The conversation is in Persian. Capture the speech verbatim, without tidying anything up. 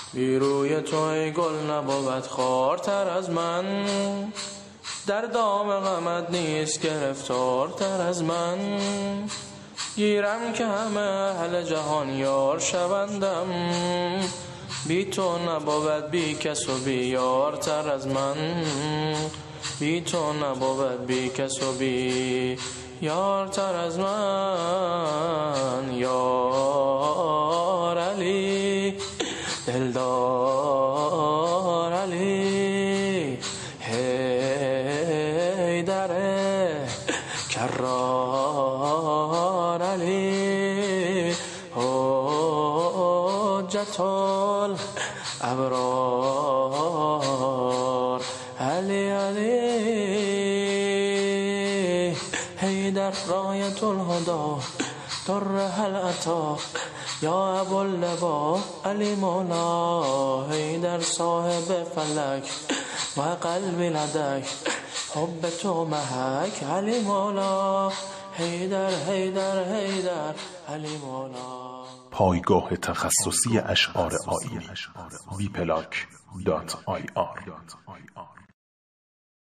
بی روی تو ای گل نبود خارتر از من، در دام غمت نیست گرفتارتر از من. گیرم که همه اهل جهان یار شوندم، بی تو نبود بی کس و بی یارتر از من. بی تو نبود بی کس و بی یارتر از من. یار علی دلدار علی حیدر کرار علی حجت الابرار علی علی حیدر رایت الهدى در هل اتا یا ابو اللبا علی مولا حیدر صاحب فلک و قلبی لدک حب تو محک علی مولا حیدر حیدر حیدر علی مولا. پایگاه تخصصی اشعار آیینی وی پلاک دات آی آر